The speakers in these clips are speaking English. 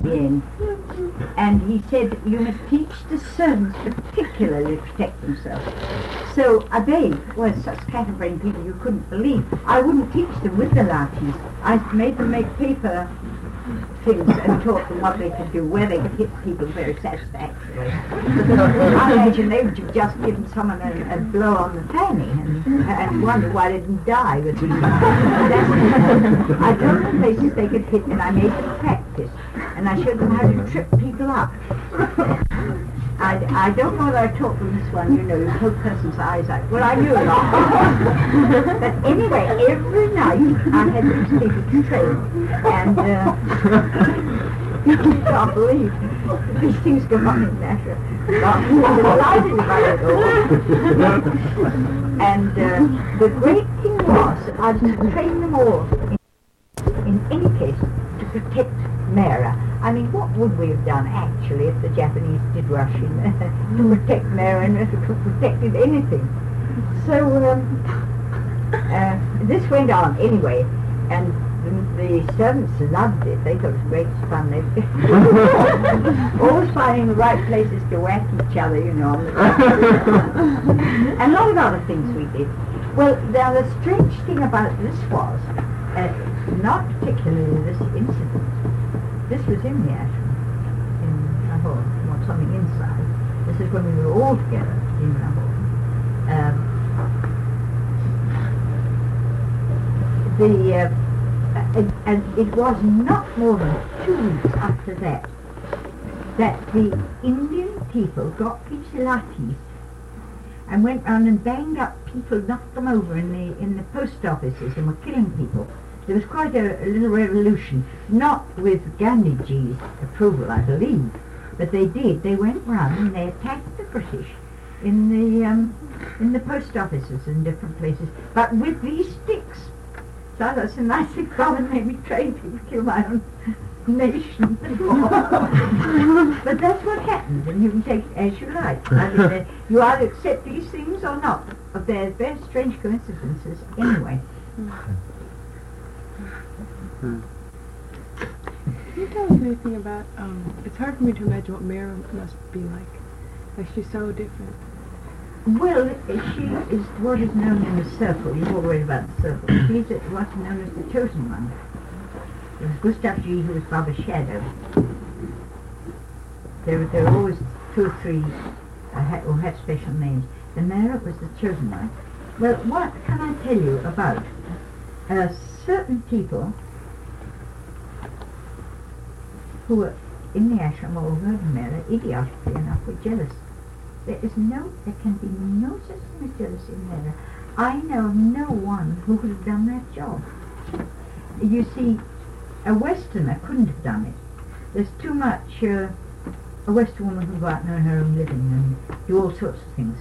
in, and he said, you must teach the servants particularly to protect themselves. So they were such scatterbrained people you couldn't believe. I wouldn't teach them with the lathis. I made them make paper things and taught them what they could do, where they could hit people very satisfactorily. I imagine they would have just given someone a blow on the fanny and wonder why they didn't die. But I told them places they could hit, and I made them practice. And I showed them how to trip people up. I don't know whether I taught them this one, you poke person's eyes out. Well, I knew a lot. But anyway, every night I had these people to train. And you can't believe these things go on in Nashua. I'm delighted about it all. And the great thing was, I was to train them all, in any case, to protect Mera. I mean, what would we have done, actually, if the Japanese did rush in to protect Mera and if it could have protected anything? So, this went on anyway, and the servants loved it. They thought it was great fun. They always finding the right places to whack each other, and a lot of other things we did. Well, now the strange thing about this was, not particularly this incident. This was in the ashram, in Lahore, or something inside. This is when we were all together in Lahore. And it was not more than 2 weeks after that the Indian people got these lathis and went round and banged up people, knocked them over in the post offices and were killing people. There was quite a little revolution, not with Gandhiji's approval, I believe, but they did. They went round and they attacked the British in the post offices in different places, but with these sticks. So that's a nice thing. God made me train people to kill my own nation. But that's what happens, and you can take it as you like. I mean, you either accept these things or not. But they're very strange coincidences anyway. Can you tell us anything about, it's hard for me to imagine what Mera must be like. Like, she's so different. Well, she is what is known in the circle. You've all read about the circle. She's what's known as the chosen one. There was Gustav G, who was Baba's shadow. There were always 2 or 3 who had special names. The Mera was the chosen one. Well, what can I tell you about certain people who were in the ashram or heard of Mera, idiotically enough, were jealous. There can be no such thing as jealousy in Mera. I know of no one who could have done that job. You see, a Westerner couldn't have done it. There's too much, a Western woman can go out and earn her own living and do all sorts of things.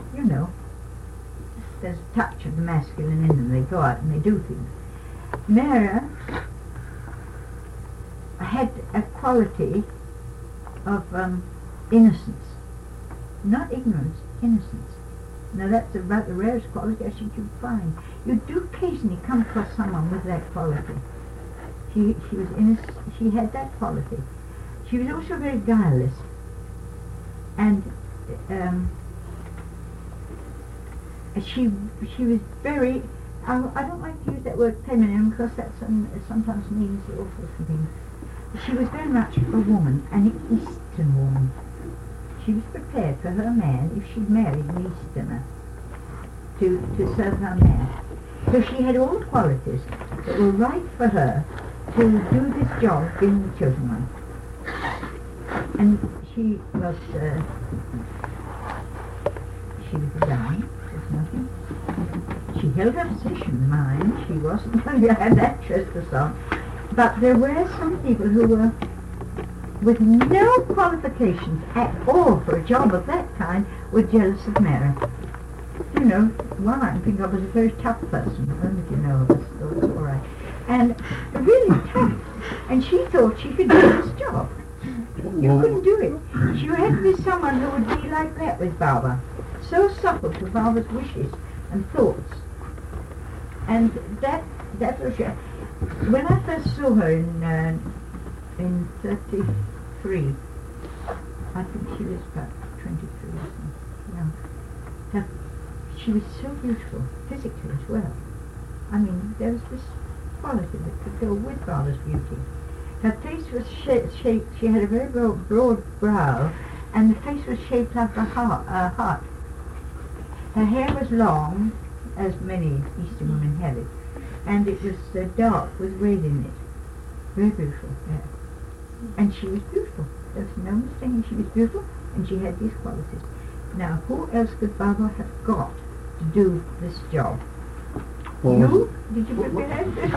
There's a touch of the masculine in them. They go out and they do things. Mera had a quality of innocence. Not ignorance, innocence. Now that's about the rarest quality I think you'd find. You do occasionally come across someone with that quality. She was innocent. She had that quality. She was also very guileless, and she was very. I don't like to use that word feminine because that sometimes means all sorts of things. She was very much a woman, an Eastern woman. She was prepared for her man, if she'd married an Easterner, to serve her man. So she had all the qualities that were right for her to do this job, being the chosen one. And she was young, there's nothing. She held her position, mind. She wasn't going to have that trespass on. But there were some people who were with no qualifications at all for a job of that kind were jealous of Mera. One I can think of was a very tough person. I don't know if you know of us, so it's all right. And really tough. And she thought she could do this job. You couldn't do it. She had to be someone who would be like that with Baba. So supple to Baba's wishes and thoughts. And that was... when I first saw her in in 33. I think she was about 23 or something. Yeah. Now, she was so beautiful, physically as well. I mean, there was this quality that could go with Barbara's beauty. Her face was shaped, she had a very broad brow, and the face was shaped like a heart. Her hair was long, as many Eastern women have it, and it was dark with red in it. Very beautiful, yeah. And she was beautiful. There was no mistaking she was beautiful, and she had these qualities. Now, who else could Barbara have got to do this job? You? Did you prepare that?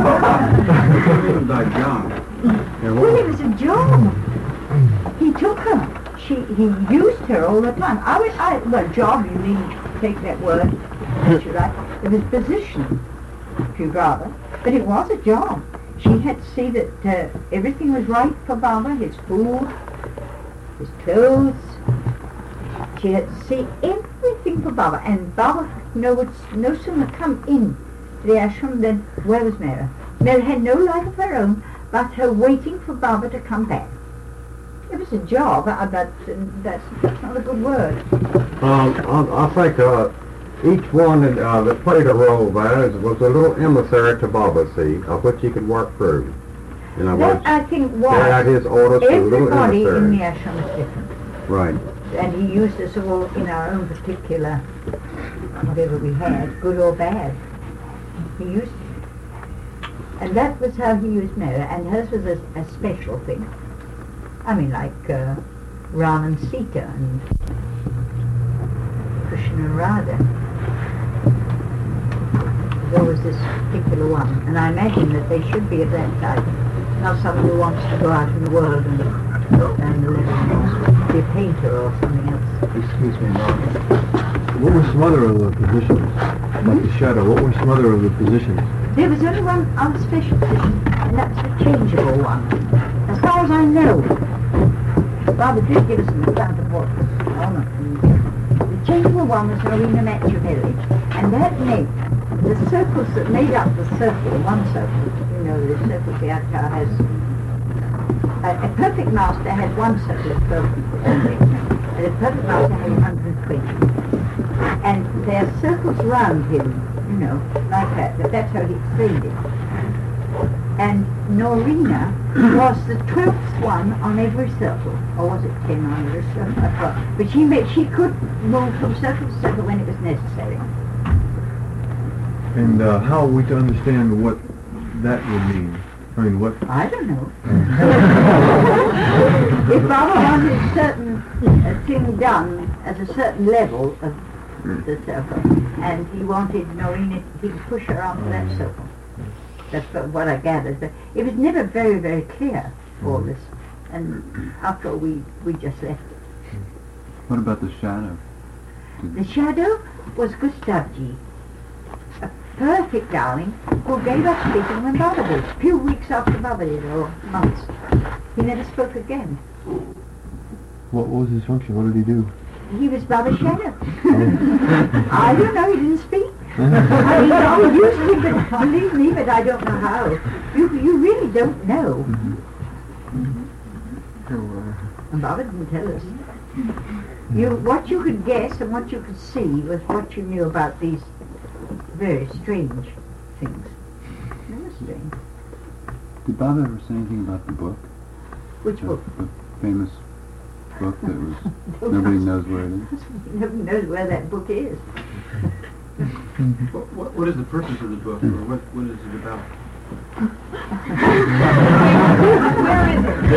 By John. Well, it was a job. He took her. He used her all the time. Well, job, you needn't take that word, if you like. It was position, if you'd rather. But it was a job. She had to see that everything was right for Barbara, his food, his clothes. She had to see everything for Barbara. And Barbara would no sooner come in to the ashram than where was Mary? Mary had no life of her own, but her waiting for Barbara to come back. It was a job, but that's not a good word. I think each one that played a role there was a little emissary to Baba, see, of which he could work through. In other words, I think carry out his orders to a little everybody in the emissary. ashram was different. Right. And he used us all in our own particular, whatever we had, good or bad. He used it. And that was how he used Mary, and hers was a special thing. I mean, like Ram and Sita and Krishna and Radha. There was this particular one, and I imagine that they should be of that type. Not someone who wants to go out in the world and be a painter or something else. Excuse me, Mom. What were some other of the positions? Like the shadow, what were some other of the positions? There was only one other special position, and that's the changeable one. As far as I know, Barbara did give us an account of what was on it. The changeable one was Norina Machiavelli, and that meant the circles that made up the circle, one circle, you know, the circle the avatar has. A perfect master had one circle of 12 people only, and a perfect master had 120. And there are circles around him, you know, like that, but that's how he explained it. And Norina was the 12th one on every circle, or was it 10 on every circle? I forgot. But she could move from circle to circle when it was necessary. And how are we to understand what that would mean? I mean, what? I don't know. If Baba wanted a certain thing done at a certain level of the circle, and he wanted Norina, he'd push her onto that circle. That's what I gathered. But it was never very, very clear, all this. And after all, we just left it. What about the shadow? The shadow was Gustavji, a perfect darling who gave up speaking when Baba did. A few weeks after Baba did, or months. He never spoke again. What was his function? What did he do? He was Baba's shadow. I don't know, he didn't speak. I mean, he used to, but believe me, but I don't know how. You really don't know. And Baba didn't tell us. What you could guess and what you could see was what you knew about these very strange things. They were strange. Did Baba ever say anything about the book? Which book? The famous book that was, nobody knows where it is. Nobody knows where that book is. What is the purpose of the book, or what is it about? Where is it?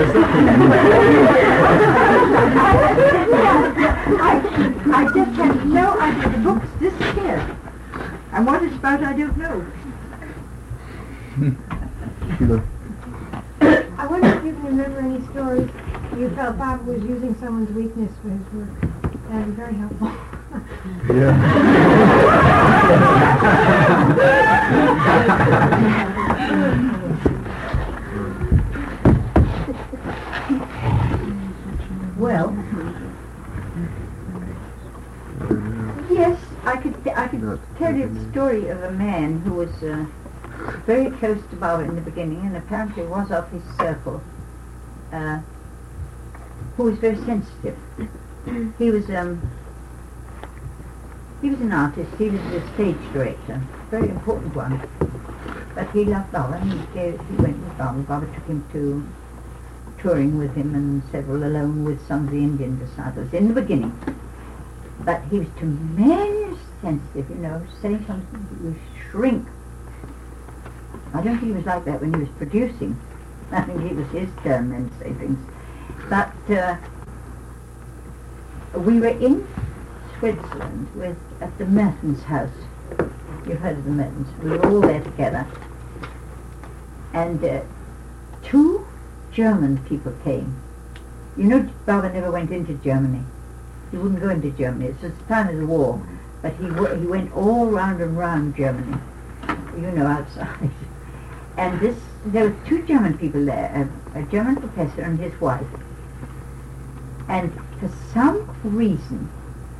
I just have no idea. The book's disappeared. And what it's about, I don't know. I wonder if you can remember any stories you felt Bob was using someone's weakness for his work. That would be very helpful. Well, yes, I could tell you the story of a man who was very close to Baba in the beginning, and apparently was of his circle. who was very sensitive. He was an artist. He was a stage director, very important one. But he loved Baba, and he went with Baba. Baba took him to touring with him, and several alone with some of the Indian disciples in the beginning. But he was tremendously sensitive, saying something, he would shrink. I don't think he was like that when he was producing. I think it was his turn then to say things. But we were in Switzerland at the Mertens house. You've heard of the Mertens. We were all there together. And 2 German people came. Baba never went into Germany. He wouldn't go into Germany. It was the time of the war. But he went all round and round Germany. Outside. And there were 2 German people there, a German professor and his wife. And for some reason,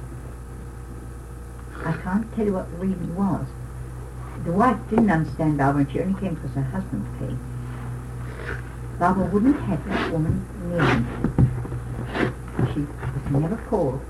I can't tell you what the reason was. The wife didn't understand Baba, and she only came because her husband came. Baba wouldn't have that woman near him. She was never called.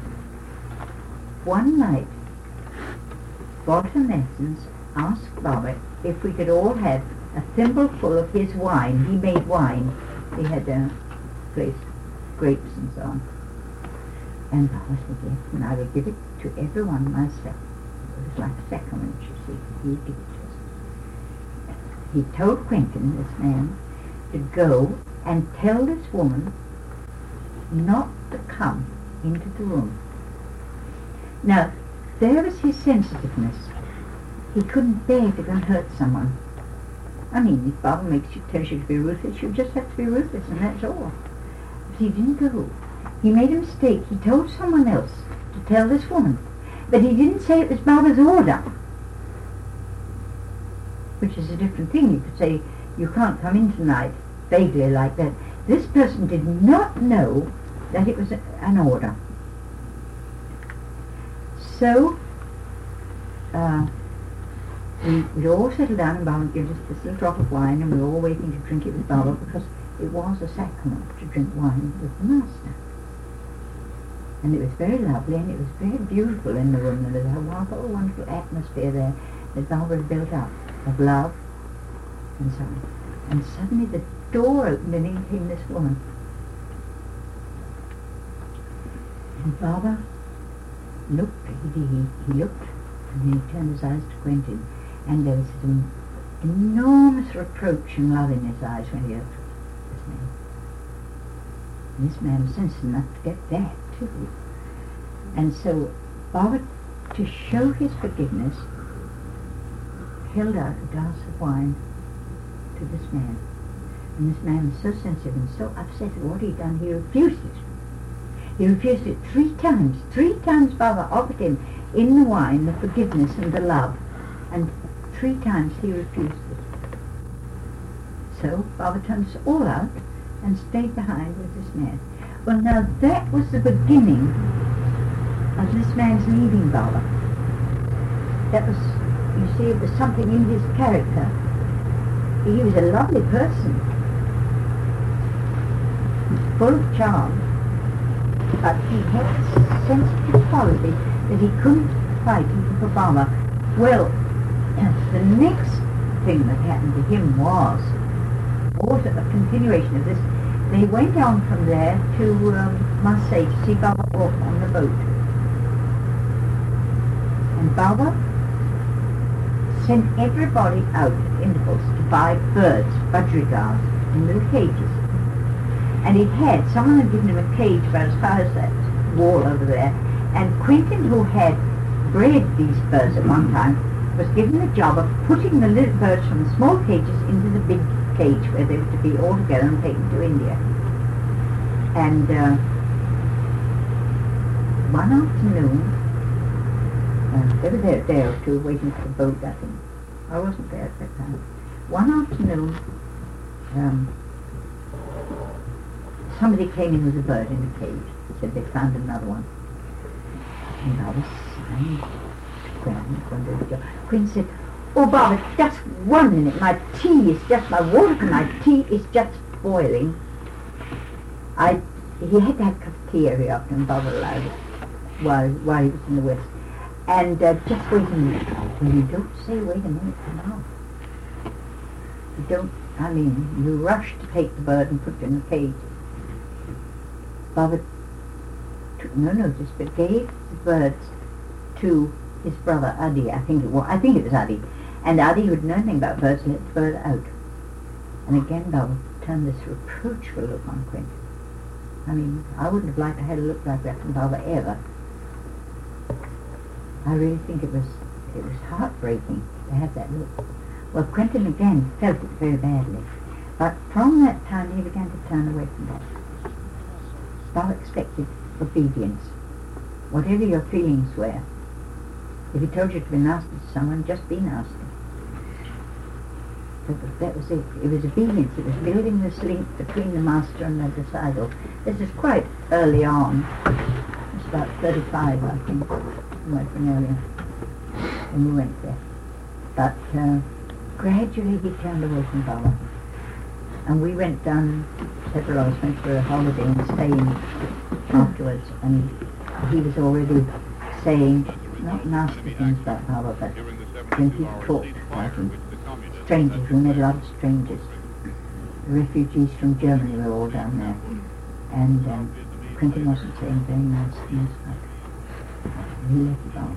One night, Walter Mertens asked Baba if we could all have a thimbleful of his wine. He made wine. He had a place, grapes and so on. And Baba said yes, and I would give it to everyone myself. It was like a sacrament, you see. He would give it to us. He told Quentin, this man, to go and tell this woman not to come into the room. Now, there was his sensitiveness. He couldn't bear to go and hurt someone. I mean, if Baba tells you to be ruthless, you just have to be ruthless, and that's all. But he didn't go. He made a mistake. He told someone else to tell this woman. But he didn't say it was Baba's order. Which is a different thing. You could say, you can't come in tonight, vaguely like that. This person did not know that it was an order. So, we'd all settled down, and Baba gave us this little drop of wine, and we were all waiting to drink it with Baba, because it was a sacrament to drink wine with the Master. And it was very lovely, and it was very beautiful in the room. There was a wonderful, wonderful atmosphere there that Baba had built up, of love, and so on. And suddenly the door opened, and in came this woman. And Baba looked, he looked, and then he turned his eyes to Quentin, and there was an enormous reproach and love in his eyes when he looked at this man. And this man was sensitive enough to get that too. And so Baba, to show his forgiveness, held out a glass of wine to this man. And this man was so sensitive and so upset at what he'd done, he refused it. He refused it 3 times. 3 times Baba offered him in the wine the forgiveness and the love, and 3 times he refused it. So Baba turned us all out and stayed behind with this man. Well, now that was the beginning of this man's leaving Baba. That was, you see, it was something in his character. He was a lovely person, full of charm, but he had a sensitive quality that he couldn't fight even for Baba. Well, the next thing that happened to him was also a continuation of this. They went on from there to Marseille to see Baba off on the boat. And Baba sent everybody out at intervals to buy birds, budgerigars, in little cages. And someone had given him a cage about as high as that wall over there. And Quentin, who had bred these birds at one time, was given the job of putting the little birds from the small cages into the big cage where they were to be all together and taken to India. And one afternoon, they were there a day or two waiting for the boat, I think. I wasn't there at that time. One afternoon, somebody came in with a bird in a cage. Said they found another one. And Baba signed to Quinn said, "Oh, Baba, just 1 minute. My water for my tea is just boiling." he had to have a cup of tea every afternoon, Baba allowed it, while he was in the West. And just wait a minute. Well, you don't say wait a minute now. You don't, you rush to take the bird and put it in the cage. Baba took no notice, but gave the birds to his brother Adi, I think it was Adi. And Adi, who didn't know anything about birds, let the bird out. And again Baba turned this reproachful look on Quentin. I wouldn't have liked to have a look like that from Baba ever. I really think it was heartbreaking to have that look. Well, Quentin again felt it very badly. But from that time he began to turn away from that. Baba expected obedience. Whatever your feelings were. If he told you to be nasty to someone, just be nasty. That was it. It was obedience. It was building this link between the master and the disciple. This is quite early on. It's about 35, I think. Somewhere from earlier when we went there. But gradually he turned away from Baba. And we went down, several of us went for a holiday in Spain afterwards, and he was already saying not nasty things about Baba, but when he talked about him. Strangers, we met a lot of strangers. The refugees from Germany were all down there. And Quentin wasn't saying very nice things, but he let it on.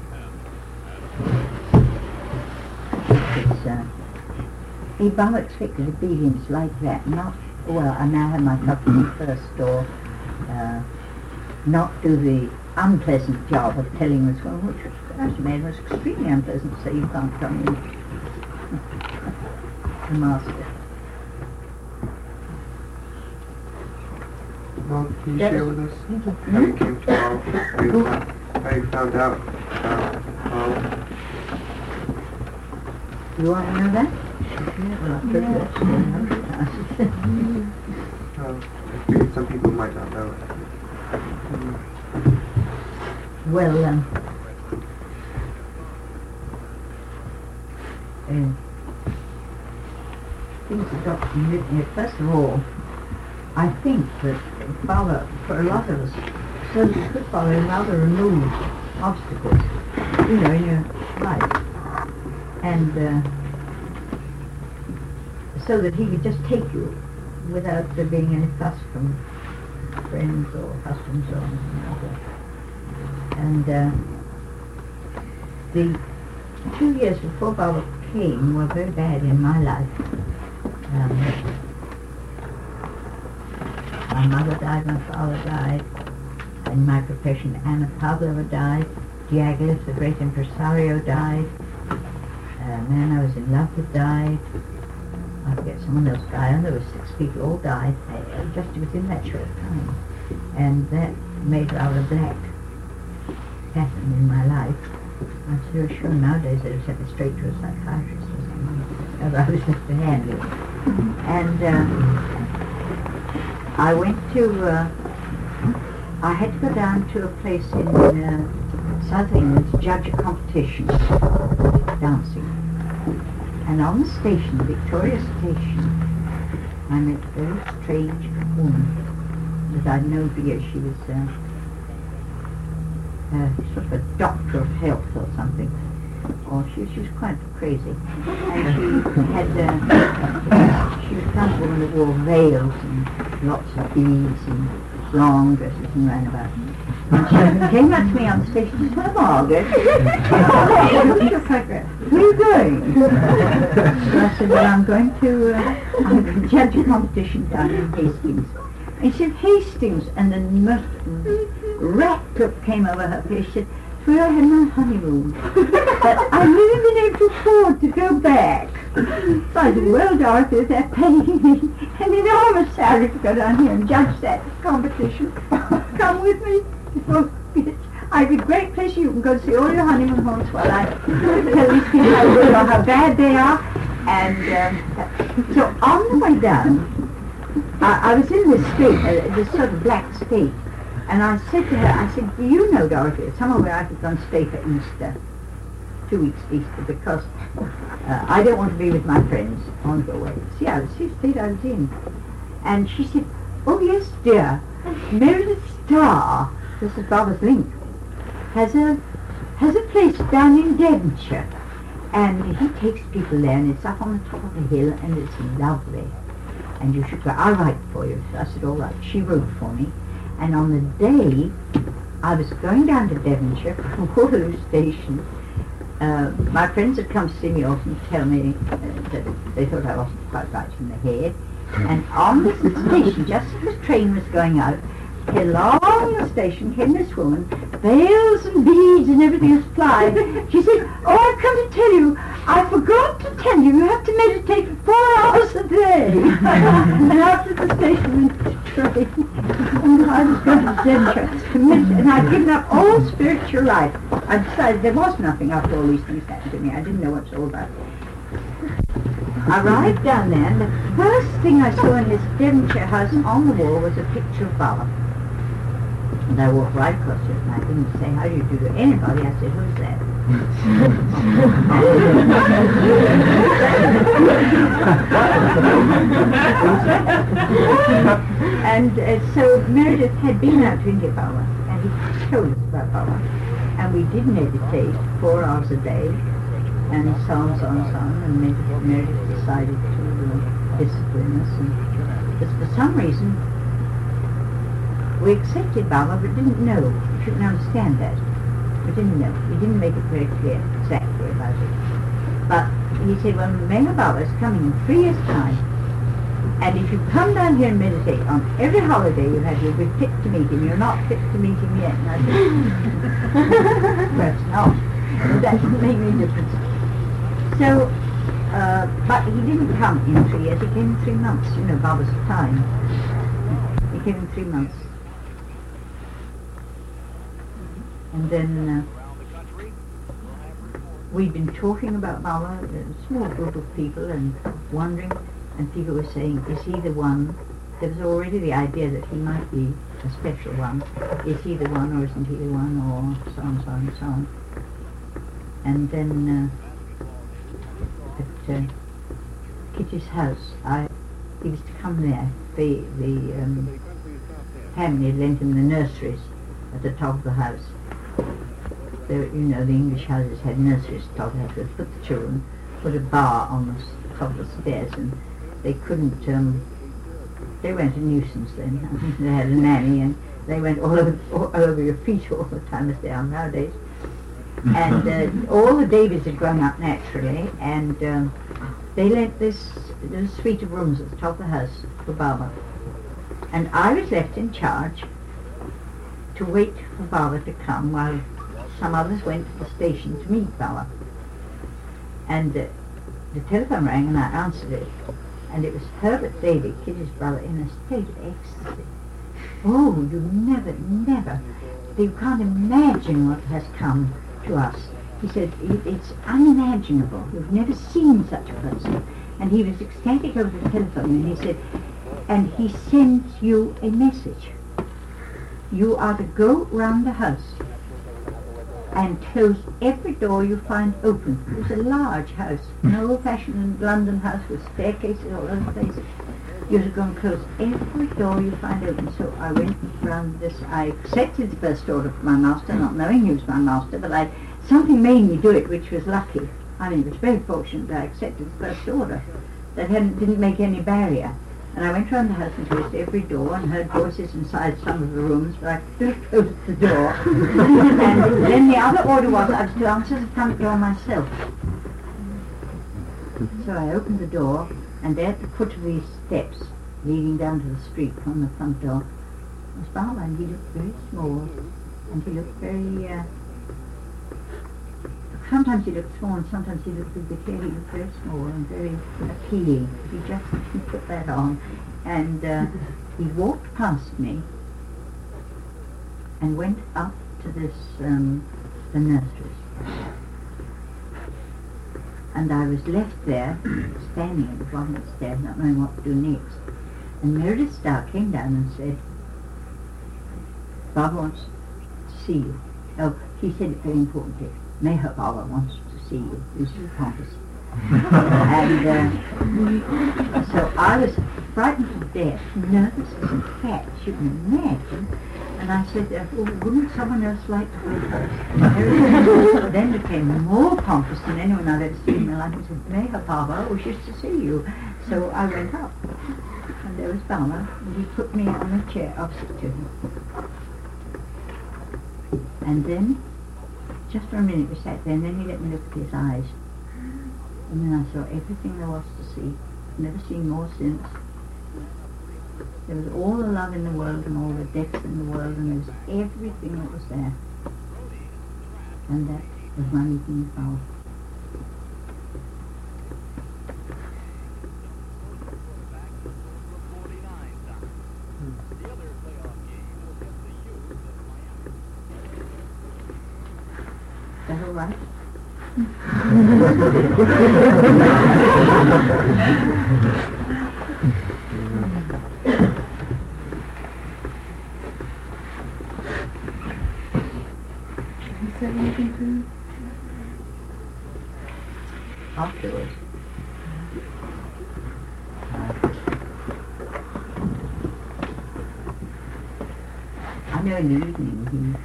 Baba expected obedience like that, not, well, I now have my company first, or not do the unpleasant job of telling us, well, which was, as man was extremely unpleasant to say you can't come in. The master. Well, can you share with us how you came to Baba? How you found out about Baba? You want to know that? Yeah, well, I've heard that story 100 times. I figured some people might not know it. Well, things have got to be written here. First of all, I think that Baba, for a lot of us, so you could follow him rather remove obstacles, in your life. And so that he could just take you without there being any fuss from friends or husbands or anything like that. And the 2 years before Baba came were very bad in my life. My mother died, my father died. In my profession, Anna Pavlova died. Diaghilev, the great impresario, died. A man I was in love with died. I forget, someone else died. And there were 6 people, all died, just within that short time. And that made rather a black pattern in my life. I'm so sure nowadays they would set me straight to a psychiatrist or something. As I was left to handle it. And I went to, I had to go down to a place in South England to judge a competition, dancing. And on the station, the Victoria Station, I met a very strange woman that I'd known for years. She was sort of a doctor of health or something. Or she was quite crazy. And she had, she was the kind of woman that wore veils and lots of beads and long dresses and ran about. And she came up to me on the station and said, "Hello, Margaret." Where are you going? So I said, "Well, I'm going to judge a competition down in Hastings." And she said, "Hastings," and the most rapt look came over her face. She said, "It's where I had my honeymoon. But I've never been able to afford to go back." So I said, "Well, Dorothy, they're paying me an enormous salary to go down here and judge that competition. Come with me. I'd be great pleasure. You can go see all your honeymoon homes while I tell these people how good or how bad they are." And so on the way down, I was in this state, this sort of black state, and I said to her, I said, "Do you know, Dorothy, somewhere where I could go and stay for Easter, 2 weeks Easter, because I don't want to be with my friends. I want to go away." See, the state I was in. And she said, Oh yes, dear. Meredith Starr, this is Baba's link, has a place down in Devonshire, and he takes people there, and it's up on the top of the hill, and it's lovely. And you should go. I'll write for you. So I said, all right. She wrote for me, and on the day I was going down to Devonshire from Waterloo Station, my friends had come to see me off and tell me that they thought I wasn't quite right in the head. And on the station, just as the train was going out, along the station came this woman, veils and beads and everything was flying. She said, oh, I've come to tell you, I forgot to tell you, you have to meditate for 4 hours a day. And after the station went to train, and I was going to Devonshire to meditate, and I'd given up all spiritual life. I decided there was nothing after all these things happened to me. I didn't know what it's all about. I arrived down there, and the first thing I saw in his Devonshire house on the wall was a picture of Baba. And I walked right across it, and I didn't say, how do you do to anybody? I said, who's that? And so Meredith had been out to India Baba, and he told us about Baba. And we did meditate 4 hours a day, and so on, and Meredith decided to discipline us. And but for some reason, we accepted Baba, but didn't know. We couldn't understand that. We didn't know. We didn't make it very clear exactly about it. But he said, well, Meher Baba is coming in 3 years' time, and if you come down here and meditate on every holiday you have, you'll be fit to meet him. You're not fit to meet him yet. And I said, perhaps not. But that didn't make any difference. So, but he didn't come in 3 years. He came in 3 months. You know, Baba's time. He came in 3 months. And then we'd been talking about Baba, a small group of people, and wondering, and people were saying, is he the one? There was already the idea that he might be a special one. Is he the one, or isn't he the one, or so on, so on, so on. And then at Kitty's house, he was to come there. The family had lent him the nurseries at the top of the house. There, you know, the English houses had nurseries at the top of the house. They put the children, put a bar on the top of the stairs, and they couldn't, they weren't a nuisance then. They had a nanny, and they went all over your feet all the time as they are nowadays. And all the babies had grown up naturally, and they lent this suite of rooms at the top of the house for Baba. And I was left in charge to wait for Baba to come while some others went to the station to meet Baba. And the telephone rang, and I answered it. And it was Herbert Davy, Kitty's brother, in a state of ecstasy. Oh, you never, you can't imagine what has come to us. He said, it's unimaginable. You've never seen such a person. And he was ecstatic over the telephone, and he said, and he sends you a message. You are to go round the house and close every door you find open. It was a large house, an old-fashioned London house with staircases all over the place. You're to go and close every door you find open. So I went round this. I accepted the first order from my master, not knowing he was my master, but something made me do it, which was lucky. I mean, it was very fortunate that I accepted the first order. That didn't make any barrier. And I went round the house and closed every door and heard voices inside some of the rooms, but I still closed the door. And then the other order was I was to answer the front door myself. So I opened the door, and there at the foot of these steps leading down to the street from the front door was Baba, and he looked very small, and he looked very, sometimes he looked small and sometimes he looked a bit here. He looked very small and very appealing. He just put that on, and he walked past me and went up to this, the nurseries. And I was left there, standing at the bottom of the stairs, not knowing what to do next. And Meredith Starr came down and said, Baba wants to see you. Oh, she said it very importantly. Meher Baba wants to see you. This is pompous. And so I was frightened to death, nervous as a cat, you can imagine. And I said, wouldn't someone else like to go first? Then became more pompous than anyone I've ever seen in my life. He said, Meher Baba wishes to see you. So I went up, and there was Baba, and he put me on a chair opposite to him. And then, just for a minute we sat there, and then he let me look at his eyes. And then I saw everything there was to see. Never seen more since. There was all the love in the world and all the depth in the world, and there was everything that was there. And that was my meeting with Baba. Is that all right? He said anything to you? Afterwards. I know in the evening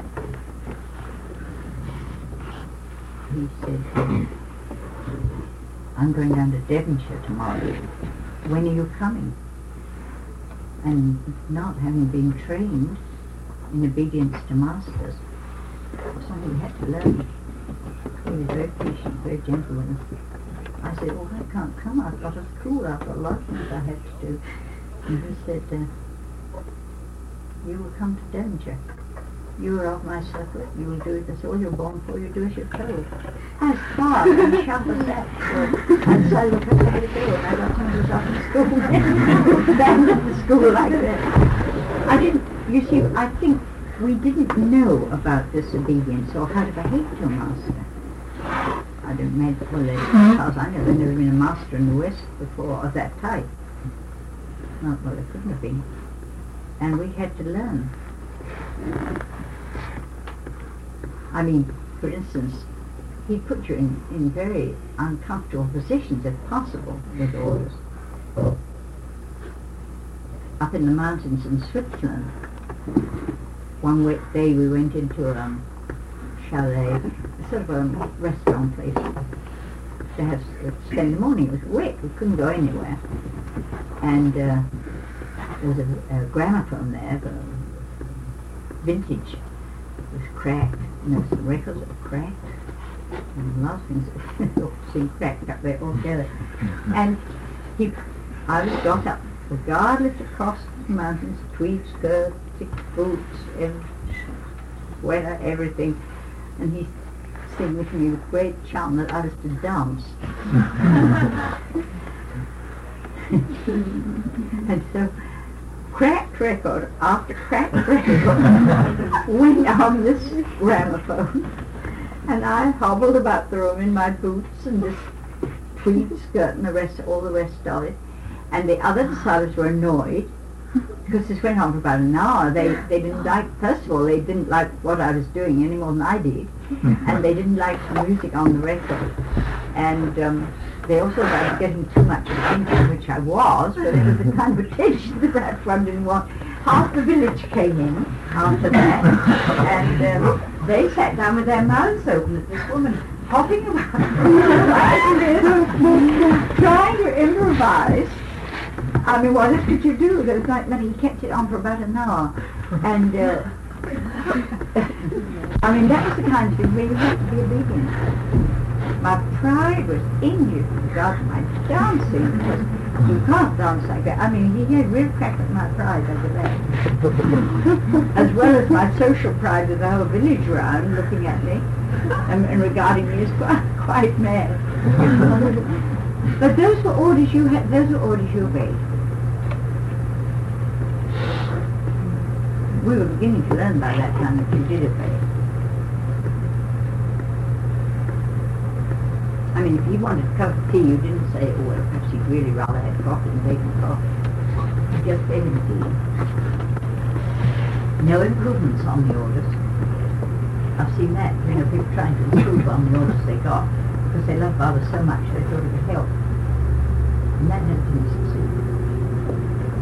he said, I'm going down to Devonshire tomorrow. When are you coming? And not having been trained in obedience to masters, something we had to learn. He was very patient, very gentle with us. I said, oh, I can't come. I've got a school. I've got a lot of things I have to do. And he said, you will come to Devonshire. You are of my circle. You will do that's all you're born for. You do as you're told. As far and sharp as that. And so look at how to do it. I got some of us off in school. Abandoned the school like that. I didn't, you see, I think we didn't know about disobedience or how to behave to a master. I don't know, well, as far as I know, there'd never been a master in the West before of that type. Not, well, there couldn't have been. And we had to learn. I mean, for instance, he put you in very uncomfortable positions, if possible, with orders. Up in the mountains in Switzerland, one wet day we went into a chalet, sort of a restaurant place, to have spend the morning. It was wet, we couldn't go anywhere. And there was a gramophone there, but vintage. It was cracked, and there were some records that were cracked, and a lot of things that seemed cracked up there altogether. And I was got up, regardless of cost of the mountains, tweed skirt, thick boots, weather, everything, and he's singing with me with great charm that I was to dance. And so, cracked record after cracked record went on this gramophone, and I hobbled about the room in my boots and this tweed skirt and all the rest of it. And the other disciples were annoyed because this went on for about an hour. They didn't like, first of all, they didn't like what I was doing any more than I did, and they didn't like the music on the record. And they also thought I was getting too much attention, which I was, but it was the kind of attention that perhaps one didn't want. Half the village came in after that, and they sat down with their mouths open at this woman hopping about like this, trying to improvise. I mean, what else could you do? There was like that. He kept it on for about an hour, and I mean, that was the kind of thing where you had to be obedient. My pride was in you with regard to my dancing, because you can't dance like that. I mean, he had real crack at my pride over there. As well as my social pride with the whole village around looking at me and regarding me as quite mad. But those were orders you had, those were orders you obeyed. We were beginning to learn by that time that you did obey. I mean, if you wanted a cup of tea, you didn't say, oh, well, perhaps you'd really rather have coffee and bacon coffee. You just gave him tea. No improvements on the orders. I've seen that, you know, people trying to improve on the orders they got, because they loved Baba so much they thought it would help. And that never didn't succeed.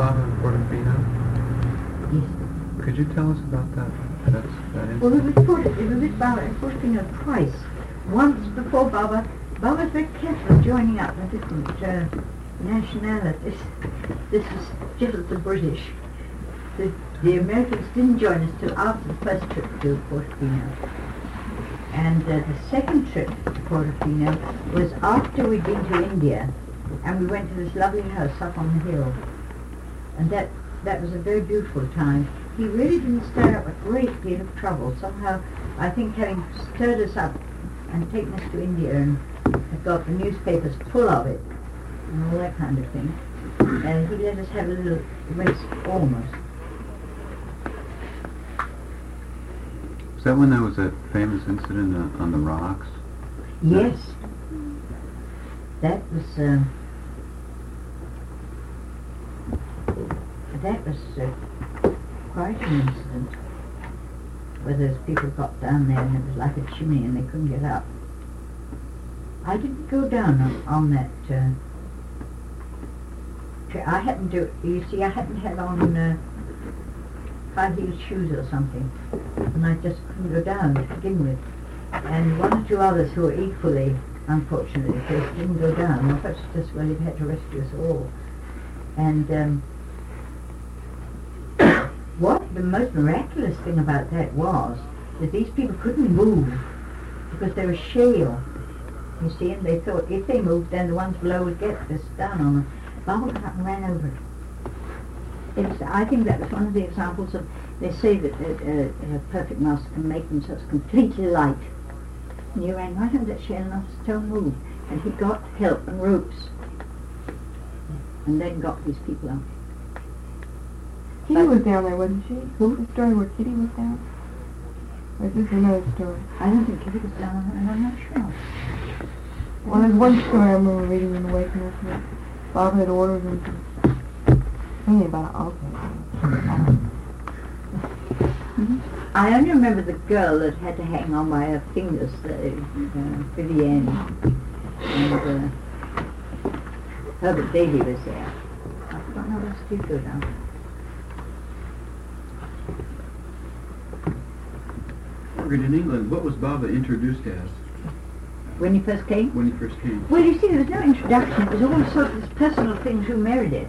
Baba in Portofino? Yes. Could you tell us about that? That Well, incident? it was with Baba in Portofino twice. Once before Baba was very careful of joining up with different nationalities. This was just the British. The Americans didn't join us till after the first trip to Portofino. And the second trip to Portofino was after we'd been to India, and we went to this lovely house up on the hill. And that was a very beautiful time. He really didn't stir up a great deal of trouble. Somehow, I think having stirred us up and taken us to India and had got the newspapers full of it, and all that kind of thing, he let us have a little rest almost. Was that when there was that famous incident on the rocks? Yes. That was quite an incident where those people got down there and it was like a chimney and they couldn't get up. I didn't go down on that trip. I hadn't I hadn't had on high-heeled shoes or something, and I just couldn't go down to begin with. And one or two others who were equally unfortunate because didn't go down. Well, perhaps just well, he had to rescue us all. And what the most miraculous thing about that was that these people couldn't move because they were shale. You see, and they thought if they moved, then the ones below would get this down on them. Baba got up and ran over it. I think that was one of the examples of, they say that a perfect master can make themselves completely light. And he ran right under that shell and not a stone moved. And he got help and ropes. And then got these people out. Kitty was down there, wasn't she? Who? The story where Kitty was down? Or is this another story? I don't think Kitty was down on her, and I'm not sure. Well, there's one story I remember reading in the Awakening that Bob had ordered him to thinking about it. Okay. I only remember the girl that had to hang on by her fingers, Vivienne, and Herbert Daly was there. I don't know what else did go down. Margaret, in England, what was Baba introduced as When he first came? when he first came? Well, you see, there was no introduction. It was all sorts of personal things who Meredith.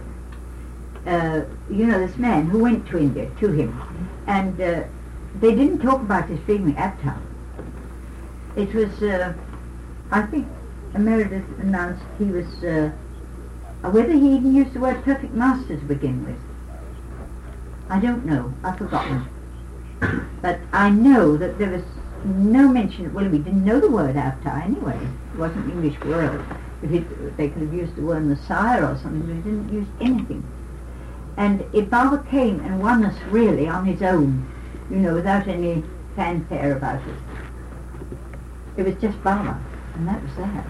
This man who went to India, to him. And they didn't talk about his being the avatar. It was, I think, Meredith announced he was, whether he even used the word perfect master to begin with. I don't know. I've forgotten. But I know that there was no mention, well, we didn't know the word avatar anyway. It wasn't an English word. They could have used the word Messiah or something, but they didn't use anything. And Baba came and won us really on his own, without any fanfare about it. It was just Baba, and that was that.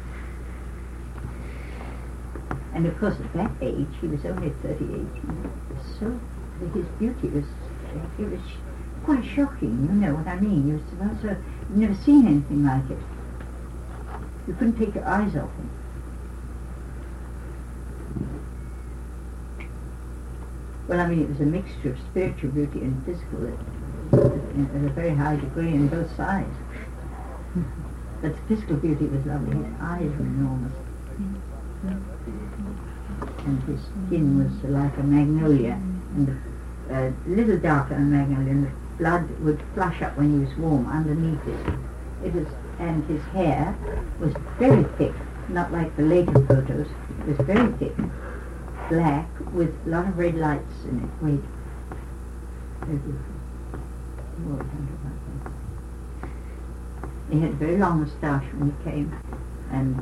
And of course at that age, he was only 38, so his beauty was, it was quite shocking, you know what I mean. You've never seen anything like it. You couldn't take your eyes off him. Well, I mean, it was a mixture of spiritual beauty and physical at a very high degree on both sides. But the physical beauty was lovely. His eyes were enormous. And his skin was like a magnolia, and a little darker than a magnolia, and the blood would flush up when he was warm underneath it. And his hair was very thick, not like the later photos. It was very thick, black, with a lot of red lights in it. Very beautiful. Oh, I don't know about that. He had a very long moustache when he came, and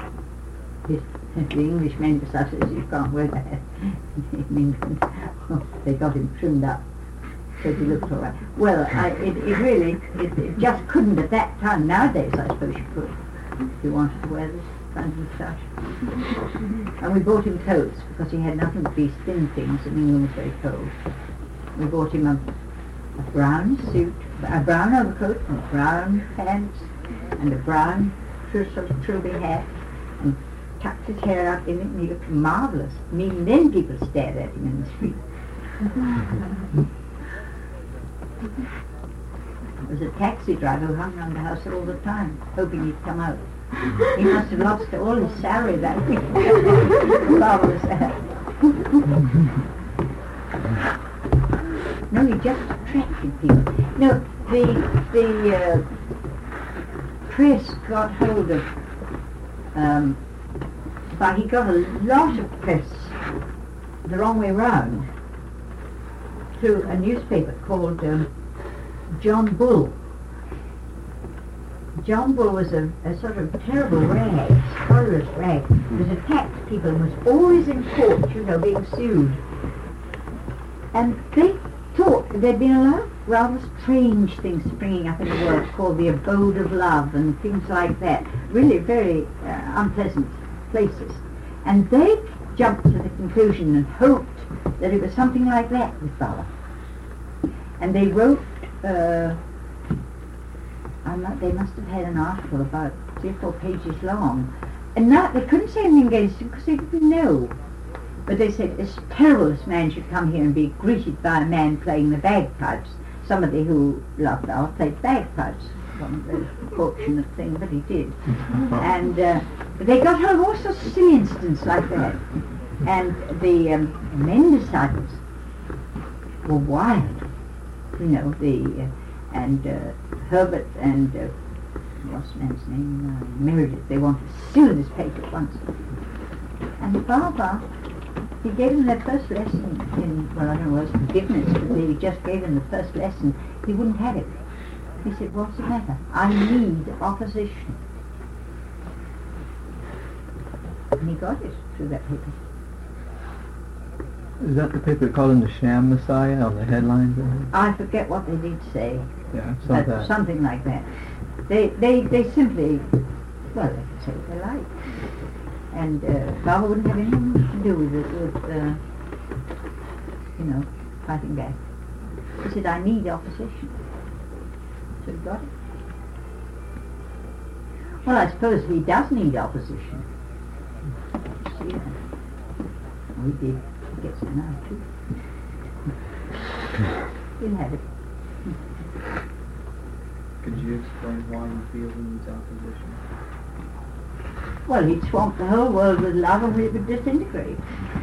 the English men decided you can't wear that in England. They got him trimmed up so he looked all right. Well, it just couldn't at that time. Nowadays, I suppose you could, if you wanted to wear this kind of moustache. And we bought him coats because he had nothing but these thin things, and England was very cold. We bought him a brown suit, a brown overcoat, and brown pants, and a brown trilby hat, and tucked his hair up in it, and he looked marvellous. I mean, then people stared at him in the street. There was a taxi driver who hung around the house all the time, hoping he'd come out. He must have lost all his salary that week. Marvellous that. No, he just attracted people. No, the press got hold of, but he got a lot of press the wrong way round through a newspaper called John Bull. John Bull was a sort of terrible rag, scurrilous rag, that attacked people and was always in court, you know, being sued. And they thought that there'd been a lot of rather strange things springing up in the world called the abode of love and things like that, really very unpleasant places. And they jumped to the conclusion and hoped that it was something like that with Baba. And they wrote, they must have had an article about 3 or 4 pages long. And now they couldn't say anything against him because they didn't know. But they said, it's terrible this man should come here and be greeted by a man playing the bagpipes. Somebody who loved Baba played bagpipes. One of the fortunate thing, but he did. And they got hold of all sorts of silly incidents like that. And the men disciples were wild. You know, Herbert and what's the man's name? Meredith. They wanted to sue this paper at once. And Baba, he gave them their first lesson in, well, I don't know what it was, forgiveness, but he just gave them the first lesson. He wouldn't have it. He said, what's the matter? I need opposition. And he got it through that paper. Is that the paper called him the Sham Messiah on the headlines? I forget what they did say. Yeah, But something like that. They simply, well, they could say what they like. And Baba wouldn't have anything to do with it, fighting back. He said, I need opposition. So he got it. Well, I suppose he does need opposition. See that? Well, he did. He gets it now, too. He'll have it. Could you explain why you feel he needs opposition? Well, he'd swamp the whole world with love and we would disintegrate.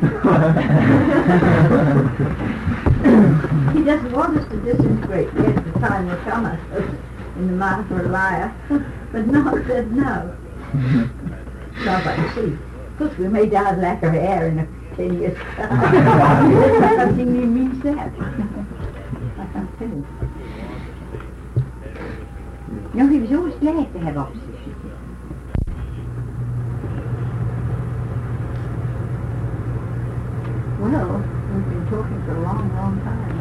He doesn't want us to disintegrate yet. The time will come, I suppose, in the mind for a liar. But not that now. Now, but you see, of course we may die of lack of air in 10 years' time. Something means that. I can't tell you. No, he was always glad to have opposition. Well, we've been talking for a long, long time.